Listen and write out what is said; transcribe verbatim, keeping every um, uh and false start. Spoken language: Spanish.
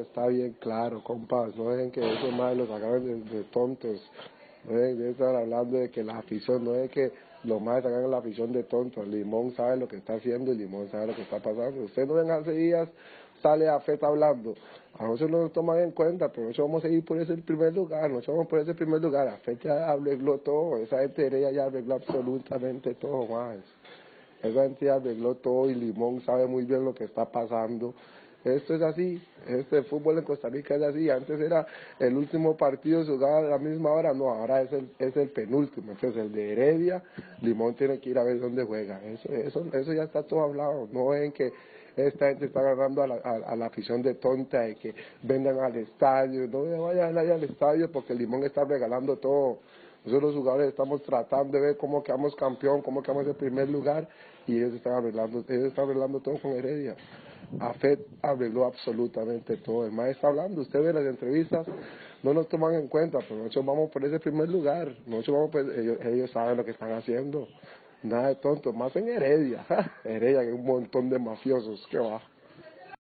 está bien claro, compas, no dejen que esos más los acaben de, de tontos, no dejen de estar hablando de que la afición, no dejen que los más hagan la afición de tontos. Limón sabe lo que está haciendo y Limón sabe lo que está pasando. Usted no ven hace días, sale a Feta hablando, a nosotros no nos toman en cuenta, pero nosotros vamos a ir por ese primer lugar, nosotros vamos por ese primer lugar. A Feta ya arregló todo, esa gente de Heredia ya arregló absolutamente todo más. Esa gente ya arregló todo y Limón sabe muy bien lo que está pasando. Esto es así, este fútbol en Costa Rica es así. Antes era el último partido, se jugaba a la misma hora, no, ahora es el, es el penúltimo. Entonces el de Heredia, Limón tiene que ir a ver dónde juega. Eso, eso, eso ya está todo hablado. No ven que esta gente está agarrando a la, a, a la afición de tonta de que vengan al estadio. No vayan allá al estadio porque Limón está regalando todo. Nosotros los jugadores estamos tratando de ver cómo quedamos campeón, cómo quedamos en primer lugar, y ellos están arreglando, ellos están arreglando todo con Heredia. AFET arregló absolutamente todo. El maestro está hablando, usted ve las entrevistas, no nos toman en cuenta, pero nosotros vamos por ese primer lugar, nosotros vamos por, ellos, ellos saben lo que están haciendo. Nada de tonto, más en Heredia, Heredia que un montón de mafiosos, que va.